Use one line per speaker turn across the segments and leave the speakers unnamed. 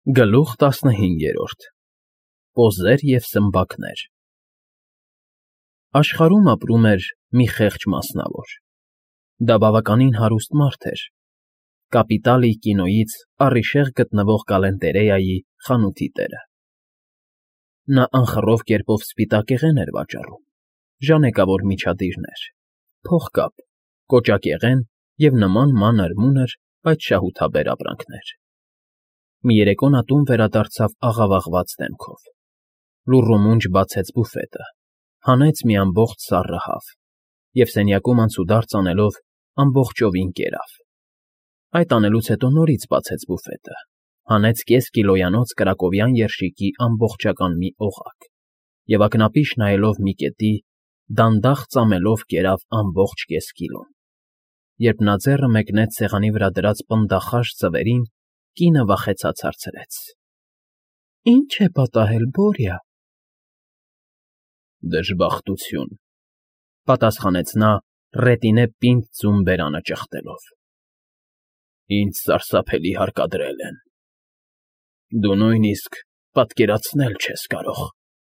Գլուխ 15 Պոզեր և սմբակներ Աշխարհում ապրում էր մի խեղճ մասնավոր։ Դա բավականին հարուստ մարդ էր, Կապիտալի կինոյից առիժեղ գտնվող Գալենտերեայի խանութի տերը։ Նա անխռով կերպով սպիտակեղեն էր վաճառում, ժանեկավոր միջադիրներ, փողկապ, կոճակեղեն և նման մանր-մունր, բայց շահութաբեր ապրանքներ։ Մի երեկո նա տուն վերադարձավ աղավաղված դեմքով, լուռումունջ բացեց բուֆետը, հանեց մի ամբողջ սառը հավ և սենյակում անցուդարձ անելով ամբողջովին կերավ։ Այդ անելուց հետո նորից բացեց բուֆետը, հանեց կես կիլոյանոց կրակովյան երշիկի ամբողջական մի օղակ և ակնապիշ նայելով մի կետի, դանդաղ ծամելով կերավ ամբողջ կես կիլոն։ Երբ նա ձեռը մեկնեց սեղանի վրա դրած պնդախաշ ձվերին, կինը վախեցած հարցրեց. Ի՞նչ է պատահել, Բորյա։ Դժբախտություն, պատասխանեց նա, ռետինե պինդ ձուն բերանը ճխտելով։ Ինձ սարսափելի հարկադրել են։ Դու նույնիսկ պատկերացնել չես կարող։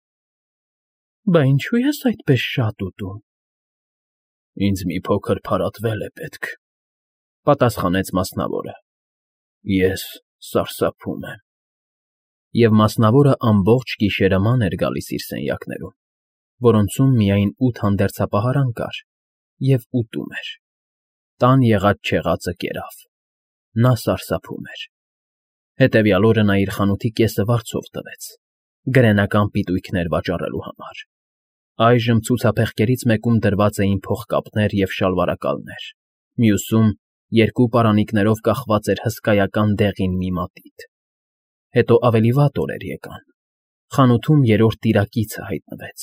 Բա ինչու ես այդպես շատ ուտում։ Ինձ մի փոքր փարատվել է պետք, պատասխանեց մասնավորը։ Ես սարսափում եմ։ Եվ մասնավորը ամբողջ գիշերը ման էր գալիս իր սենյակներում, որոնցում միայն 8 հանդերձապահարան կար, և ուտում էր։ Տան եղած֊չեղածը կերավ։ Նա սարսափում էր։ Հետևյալ օրը նա իր խանութի կեսը վարձով տվեց, գրենական պիտույքներ վաճառելու համար։ Այժմ ցուցափեղկերից մեկում դրված էին փողկապներ և շալվարակալներ, մյուսում երկու պարանիկներով կախված էր հսկայական դեղին մի մատիտ։ Հետո ավելի վատ օրեր եկան։ Խանութում երրորդ տիրակիցը հայտնվեց։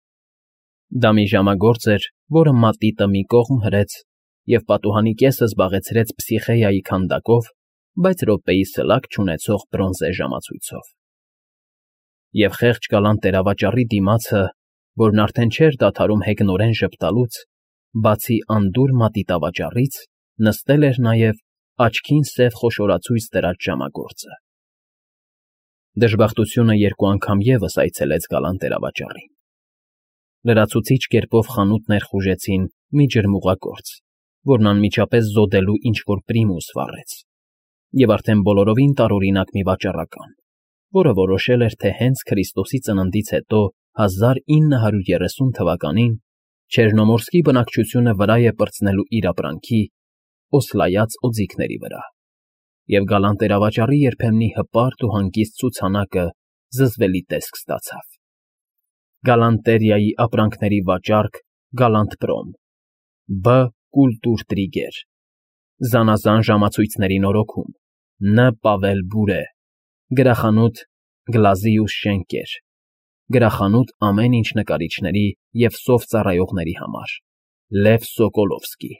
Դա մի ժամագործ էր, որը մատիտը մի կողմ հրեց և պատուհանի կեսը զբաղեցրեց Փսիխեայի քանդակով, բայց րոպեի սլաք չունեցող բրոնզե ժամացույցով։ Եվ խեղճ գալանտերավաճառի դիմացը, որն արդեն չէր դադարում հեգնորեն ժպտալուց, բացի անդուր մատիտավաճառից, նստել էր նաև աչքին սև խոշորացույց դրած ժամագործը։ Դժբախտությունը երկու անգամ ևս այցելեց գալանտերավաճառին։ Լրացուցիչ կերպով խանութ ներխուժեցին մի ջրմուղագործ, որն անմիջապես զոդելու ինչ֊որ պրիմուս վառեց, և արդեն բոլորովին տարօրինակ մի վաճառական, որը որոշել էր, թե հենց Քրիստոսի ծննդից հետո 1930 թվականին Չեռնոմորսկի բնակչությունը վրա է պրծնելու իր ապրանքի օսլայած օձիքների վրա, և գալանտերավաճառի երբեմնի հպարտ ու հանգիստ ցուցանակը զզվելի տեսք ստացավ։ Գալանտերիայի ապրանքների վաճառք Գալանտպրոմ, Բ. Կուլտուրտրիգեր, զանազան ժամացույցների նորոգում, Ն. Պավել Բուրե, գրախանութ Գլազիուս Շենկեր, գրախանութ ամեն ինչ նկարիչների և սով ծառայողների համար, Լև Սոկոլովսկի,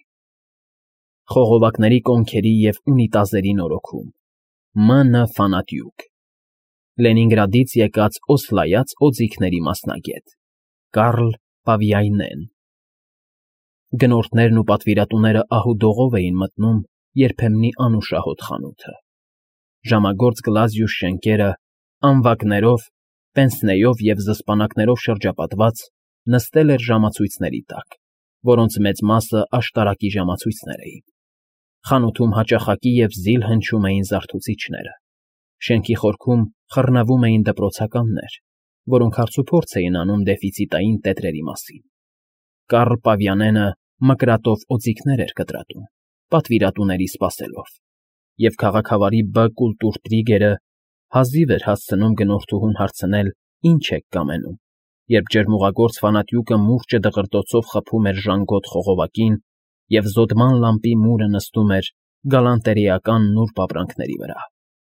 խողովակների կոնքերի և ունիտազերի նորոգում, Մ. Ն. Ֆանատյուկ, Լենինգրադից եկած օսլայած օձիքների մասնագետ, Կարլ Պավիայնեն։ Գնորդներն ու պատվիրատուները ահուդողով էին մտնում երբեմնի անուշահոտ խանութը։ Ժամագործ Գլազիուս Շենկերը, անվակներով, պենսնեով և զսպանակներով շրջապատված, նստել էր ժամացույցների տակ, որոնց մեծ մասը աշտարակի ժամացույցներ էին։ Խանութում հաճախակի և զիլ հնչում էին զարթուցիչները։ Շենքի խորքում խռնվում էին դպրոցականներ, որոնք հարցուփորձ էին անում դեֆիցիտային տետրերի մասին։ Կարլ Պավիանենը մկրատով օձիքներ էր կտրատում, պատվիրատուների սպասելով, և քաղաքավարի Բ. Կուլտուրտրիգերը հազիվ էր հասցնում գնորդուհուն հարցնել. Ինչ եք կամենում, երբ ջրմուղագործ Ֆանատյուկը մուրճը դղրդոցով խփում էր ժանգոտ խողովակին, և զոդման լամպի մուրը նստում էր գալանտերեական նուրբ ապրանքների վրա։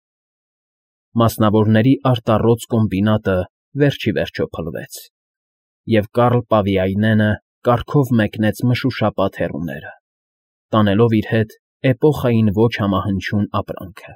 Մասնավորների արտառոց կոմբինատը վերջիվերջո փլվեց, և Կարլ Պավիայնենը կառքով մեկնեց մշուշապատ հեռուները, տանելով իր հետ էպոխային ոչ համահնչյուն ապրանքը։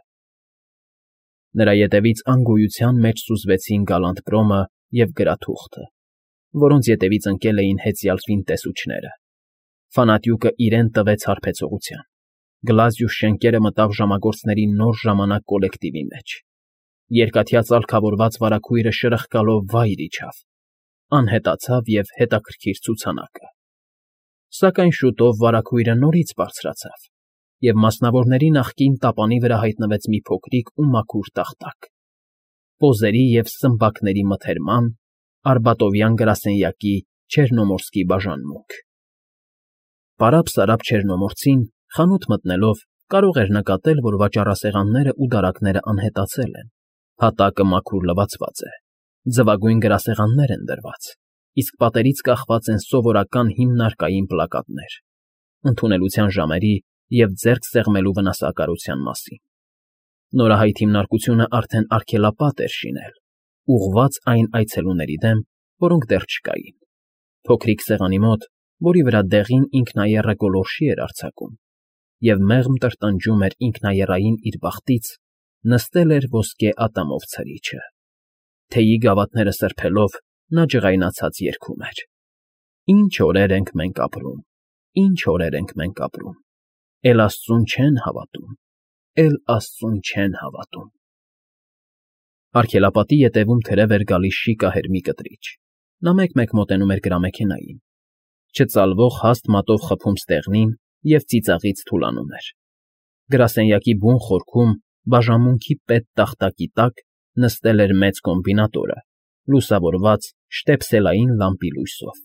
Նրա ետևից անգոյության մեջ սուզվեցին Գալանտպրոմը և գրաթուղթը, որոնց ետևից ընկել էին հեծյալ ֆինտեսուչները։ Ֆանատյուկը իրեն տվեց հարբեցողության։ Գլազիուս Շենկերը մտավ ժամագործների նոր ժամանակ կոլեկտիվի մեջ։ Երկաթյա ծալքավորված վարագույրը շրխկալով վայր իջավ, անհետացավ և հետաքրքիր ցուցանակը։ Սակայն շուտով վարագույրը նորից բարձրացավ, և մասնավորների նախկին տապանի վրա հայտնվեց մի փոքրիկ ու մաքուր տախտակ, պոզերի և սմբակների մթերման արբատովյան գրասենյակի չերնոմորսկի բաժանմունք։ Պարապ-սարապ չերնոմորցին, խանութ մտնելով, կարող էր նկատել, որ վաճառասեղաններն ու դարակները անհետացել են, հատակը մաքուր լվացված է, ձվագույն գրասեղաններ են դրված, իսկ պատերից կախված են սովորական հիմնարկային պլակատներ, ընդունելության ժամերի և ձեռք սեղմելու վնասակարության մասին։ Նորահայտ հիմնարկությունը արդեն արգելապատ էր շինել, ուղղված այն այցելուների դեմ, որոնք դեռ չկային։ Փոքրիկ սեղանի մոտ, որի վրա դեղին ինքնաեռը գոլորշի էր արձակում, և մեղմ տրտնջում էր ինքնաեռային իր բախտից, նստել էր ոսկե ատամով ցրիչը։ Թեյի գավաթները սրբելով, նա ջղայնացած երգում էր. «Ինչ օրեր ենք մենք ապրում, ինչ օրեր ենք մենք ապրում, էլ Աստծուն չեն հավատում, էլ Աստծուն չեն հավատում»։ Արգելապատի ետևում թրև էր գալիս շիկահեր մի կտրիչ։ Նա մեկ-մեկ մոտենում էր գրամեքենային, չծալվող հաստ մատով խփում ստեղնին և ծիծաղից թուլանում էր։ Գրասենյակի բուն խորքում, բաժանմունքի պետ տախտակի տակ նստել էր մեծ կոմբինատորը, լուսավորված շտեպսելային լամպի լույսով։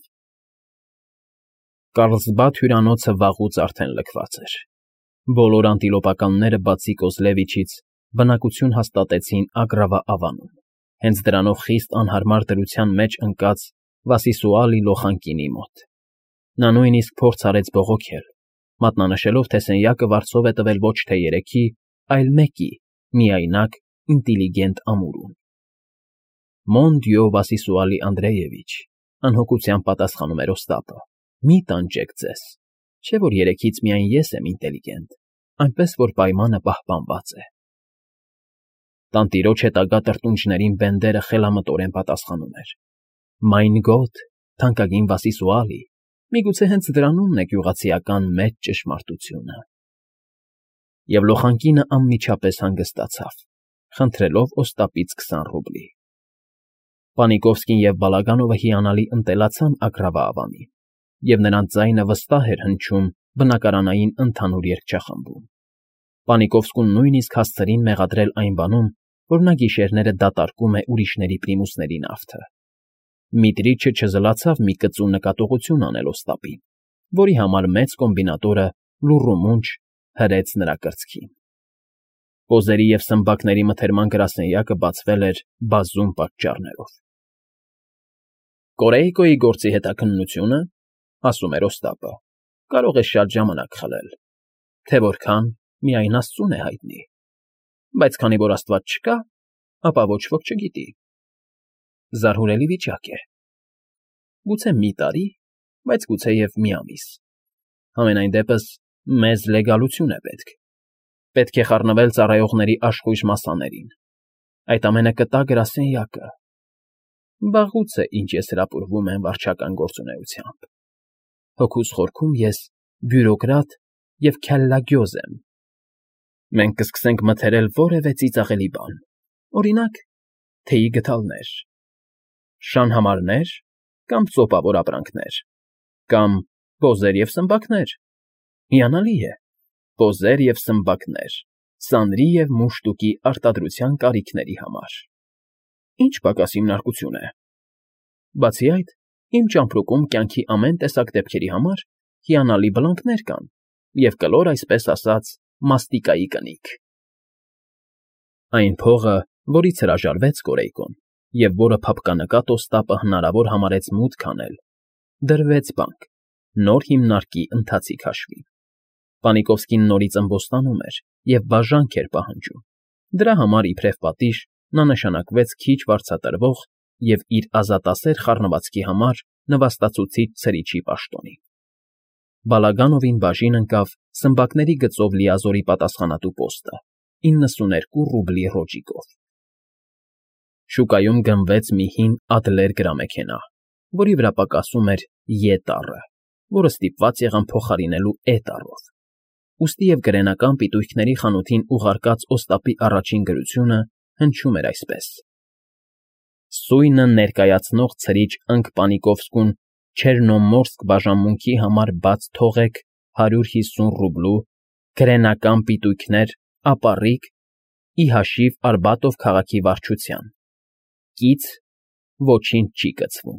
Կառլսբադ հյուրանոցը վաղուց արդեն լքված էր։ Բոլոր անտիլոպականները, բացի Կոզլևիչից, բնակություն հաստատեցին Ագրավա ավանում, հենց դրանով խիստ անհարմար դրության մեջ ընկած Վասիսուալի լոխանկինի մոտ։ Նա նույնիսկ փորձ արեց բողոքել, մատնանշելով, թե սենյակը վարձով է տվել ոչ թե երեքի, այլ մեկի, միայնակ, ինտիլիգենտ ամուրուն։ «Մոն Դյո Վասիսուալի Անդրեևիչ», անհոգությամբ պատասխանում էր Օստապը, «մի տանջեք ձեզ, չէ՞ որ երեքից միայն ես եմ ինտելիգենտ, այնպես որ պայմանը պահպանված է»։ Տանտիրոջ հետագա տրտունջներին Բենդերը խելամտորեն պատասխանում էր. «Մայն գոտ, թանկագին Վասիսուալի, միգուցե հենց դրանումն է գյուղացիական մեծ ճշմարտությունը»։ Եվ լոխանկինը անմիջապես հանգստացավ, խնդրելով Օստապից 20 ռուբլի։ Պանիկովսկին և Բալագանովը հիանալի ընտելացան Ագրավա ավանին, և նրանց ձայնը վստահ էր հնչում բնակարանային ընդհանուր երգչախմբում։ Պանիկովսկուն նույնիսկ հասցրին մեղադրել այն բանում, որ նա գիշերները դատարկում է ուրիշների պրիմուսների նավթը։ Միտրիչը չզլացավ մի կծու նկատողություն անել Օստապին, որի համար մեծ կոմբինատորը լուռումունջ հրեց նրա կրծքին։ Պոզերի և սմբակների մթերման գրասենյակը բացվել էր բազում պատճառներով։ «Կորեյկոյի գործի հետաքննությունը, — ասում էր Օստապը, — կարող է շատ ժամանակ խլել, թե որքան միայն Աստծուն է հայտնի, բայց քանի որ Աստված չկա, ապա ոչ ոք չգիտի։ Զարհուրելի վիճակ է։ Գուցե մի տարի, բայց գուցեև մի ամիս։ Համենայն դեպս մեզ լեգալություն է պետք։ Պետք է խառնվել ծառայողների աշխույժ մասսաներին։ Այդ ամենը կտա գրասենյակը։ Վաղուց է, ինչ ես հրապուրվում եմ վարչական գործունեությամբ։ Հոգուս խորքում ես բյուրոկրատ և քյալլագյոզ եմ։ Մենք կսկսենք մթերել որևէ ծիծաղելի բան, օրինակ, թեյի գդալներ, շանհամարներ կամ ծոպավոր ապրանքներ, կամ պոզեր և սմբակներ։ Հիանալի է, պոզեր և սմբակներ, սանրի և մուշտուկի արտադրության կարիքների համար։ Ինչ պակաս հիմնարկություն է։ Բացի այդ, իմ ճամպրուկում կյանքի ամեն տեսակ դեպքերի համար հիանալի բլանկներ կան և կլոր, այսպես ասած, մաստիկայի կնիք։ Այն փողը, որից հրաժարվեց Կորեյկոն, և որը փափկանկատ Օստապը հնարավոր համարեց մուտք անել, դրվեց բանկ, նոր հիմնարկի ընթացիկ հաշվին։ Պանիկովսկին նորից ըմբոստանում էր և բաժանք էր պահանջում։ Դրա համար, իբրև պատիժ, նա նշանակվեց քիչ վարձատրվող և իր ազատասեր խառնվածքի համար նվաստացուցիչ ցրիչի պաշտոնին։ Բալագանովին բաժին ընկավ սմբակների գծով լիազորի պատասխանատու պոստը 92 ռուբլի ռոճիկով։ Շուկայում գնվեց մի հին Ադլեր գրամեքենա, որի վրա պակասում էր Ե տառը, որը ստիպված եղան փոխարինելու Է տառով։ Ուստի և գրենական պիտույքների խանութին ուղարկած Օստապի առաջին գրությունը հնչում էր այսպես. Սույնը ներկայացնող ցրիչ ընկ Պանիկովսկուն Չեռնոմորսկ բաժանմունքի համար բաց թողեք 150 ռուբլու, գրենական պիտույքներ, ապառիկ, ի հաշիվ Արբատով քաղաքի վարչության։ Կից ոչինչ չի կցվում։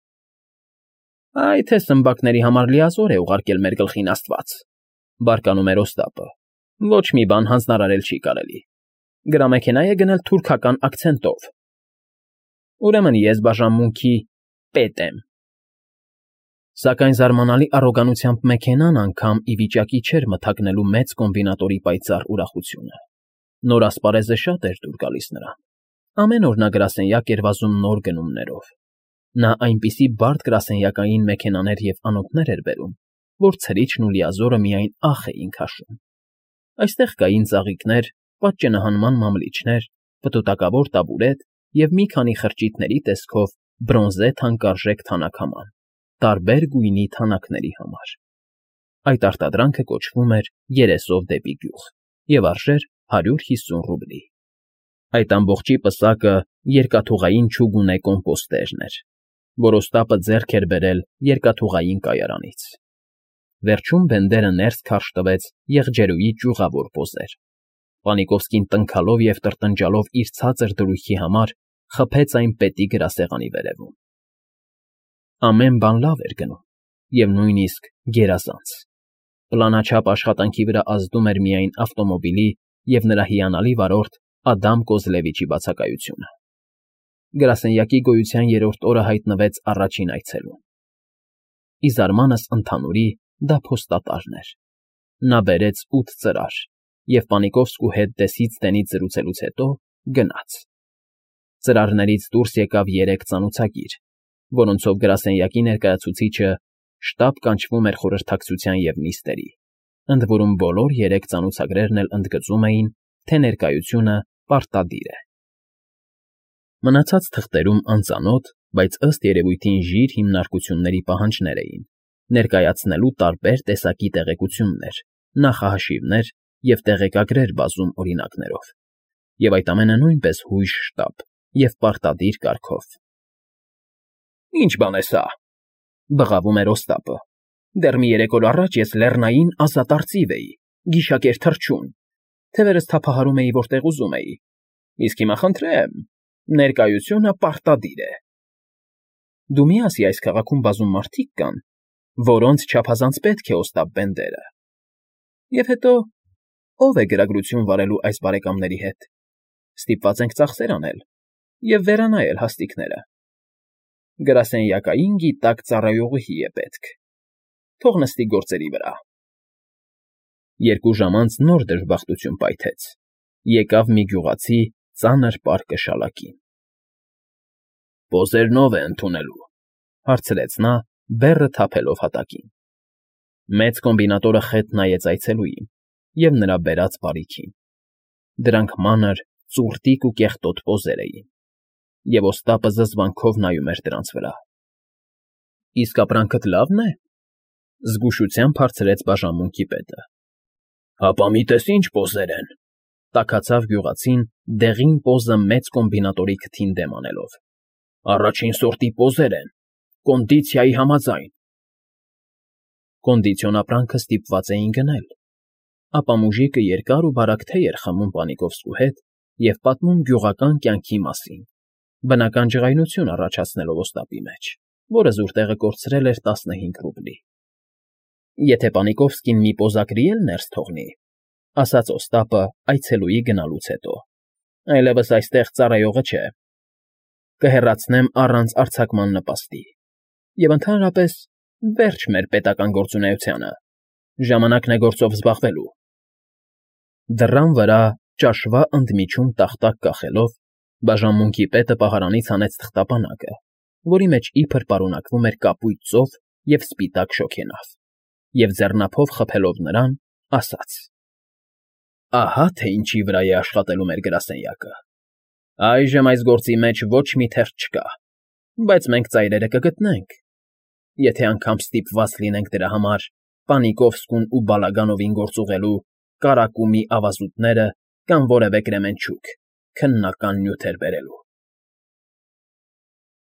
Այ թե սմբակների համար լիազոր է ուղարկել մեր գլխին Աստված, բարկանում էր Օստապը, ոչ մի բան հանձնարարել չի կարելի։ Գրամեքենա է գնել թուրքական ակցենտով։ Ուրեմն ես բաժանմունքի պետ եմ։ Սակայն զարմանալի առոգանությամբ մեքենան անգամ ի վիճակի չէր մթագնելու մեծ կոմբինատորի պայծառ ուրախությունը։ Նոր ասպարեզը շատ էր դուր գալիս նրան։ Ամեն օր նա գրասենյակ էր վազում նոր գնումներով։ Նա այնպիսի բարդ գրասենյակային մեքենաներ և անոթներ էր բերում, որ ցրիչն ու լիազորը միայն ախ էին քաշում։ Այստեղ կային ծաղիկներ, պատճենահանման մամլիչներ, պտուտակավոր տաբուրետ և մի քանի խրճիթների տեսքով բրոնզե թանկարժեք թանաքաման, տարբեր գույնի թանաքների համար։ Այդ արտադրանքը կոչվում էր երեսով դեպի գյուղ և արժեր 150 ռուբլի։ Այդ ամբողջի պսակը երկաթուղային չուգունե կոմպոստերն էր, որ Օստապը ձեռք էր բերել երկաթուղային կայարանից։ Վերջում Բենդերը ներս քարշ տվեց եղջերուի ճյուղավոր պոզեր։ Պանիկովսկին տնքալով և տրտնջալով իր ցածր դրույթի համար խփեց այն պետի գրասեղանի վերևում։ Ամեն բան լավ էր գնում, և նույնիսկ գերազանց։ Պլանաչափ աշխատանքի վրա ազդում էր միայն ավտոմոբիլի և նրա հիանալի վարորդ Ադամ Կոզլևիչի բացակայությունը։ Գրասենյակի գոյության երրորդ օրը հայտնվեց առաջին այցելուն։ Ի զարմանս ընդհանուրի դա փոստատարն էր։ Նա բերեց 8 ծրար և Պանիկովսկու հետ դեսից զրուցելուց հետո գնաց։ Ծրարներից դուրս եկավ 3 ծանուցագիր, որոնցով գրասենյակի ներկայացուցիչը շտապ կանչվում էր խորհրդակցության և նիստերի, ընդ որում բոլոր 3 ծանուցագրերն էլ ընդգծում էին, թե ներկայությունը պարտադիր է։ Մնացած թղթերում անծանոթ, բայց ըստ երևույթին ժիր հիմնարկությունների պահանջներ էին, ներկայացնելու տարբեր տեսակի տեղեկություններ, նախահաշիվներ և տեղեկագրեր բազում օրինակներով, և այդ ամենը նույնպես հույժ շտապ և պարտադիր կարգով։ Ինչ բան է սա, բղավում էր Օստապը։ Դեռ մի 3 օր առաջ ես լեռնային ազատ արծիվ էի, գիշակեր թռչուն, թևերս թափահարում էի, որտեղ ուզում էի, իսկ հիմա խնդրեմ, ներկայությունը պարտադիր է։ Դու մի ասի այս քաղաքում բազում մարդիկ կան, որոնց չափազանց պետք է Օստապ Բենդերը։ Եվ հետո, ով է գրագրություն վարելու այս բարեկամների հետ։ Ստիպված ենք ծախսեր անել և վերանայել հաստիքները։ Գրասենյակային գիտակ ծառայողուհի է պետք։ Թող նստի գործերի վրա։ 2 ժամ անց նոր դժբախտություն պայթեց։ Եկավ մի գյուղացի ծանր պար կշալակին։ Պոզերն ով է ընդունելու, հարցրեց նա, բեռը թափելով հատակին։ Մեծ կոմբինատորը խետ նայեց այցելուին և նրա բերած բարիքին։ Դրանք մանր, ծուռտիկ ու կեղտոտ պոզեր էին, և Օստապը զզվանքով նայում էր դրանց վրա։ Իսկ ապրանքդ լավն է,֊ զգուշությամբ հարցրեց բաժանմունքի պետը։ Հապա միտես ինչ պոզեր են,֊ տաքացավ գյուղացին, դեղին պոզը մեծ կոմբինատորի քթին դեմ անելով։ Առաջին սորտի պոզեր են, կոնդիցիայի համաձայն։ Կոնդիցիոն ապրանքը ստիպված էին գնել։ Ապա մուժիկը երկար ու բարակ թեյ էր խմում Պանիկովսկու հետ և պատմում գյուղական կյանքի մասին, բնական ջղայնություն առաջացնելով Օստապի մեջ, որը զուրտեղը կորցրել էր 15 ռուբլի։ Եթե Պանիկովսկին մի պոզակրի էլ ներս թողնի,֊ ասաց Օստապը այցելուի գնալուց հետո,֊ այլևս այստեղ ծառայողը չէ։ Կհեռացնեմ առանց արձակման նպաստի։ Եվ ընդհանրապես վերջ մեր պետական գործունեությանը։ Ժամանակն է գործով զբաղվելու։ Դռան վրա ճաշվա ընդմիջում տախտակ կախելով, բաժանմունքի պետը պահարանից հանեց թղթապանակը, որի մեջ իբր պարունակվում էր կապույտ ծով և սպիտակ շոգենավ, և ձեռնափով խփելով նրան, ասաց. Ահա թե ինչի վրա է աշխատելու մեր գրասենյակը։ Այժմ այս գործի մեջ ոչ մի թերթ չկա, բայց մենք ծայրերը կգտնենք, եթե անգամ ստիպված լինենք դրա համար Պանիկովսկուն ու Բալագանովին գործ ուղղելու կարակումի ավազուտները կամ որևէ կրեմենչուկ, քննական նյութեր բերելու։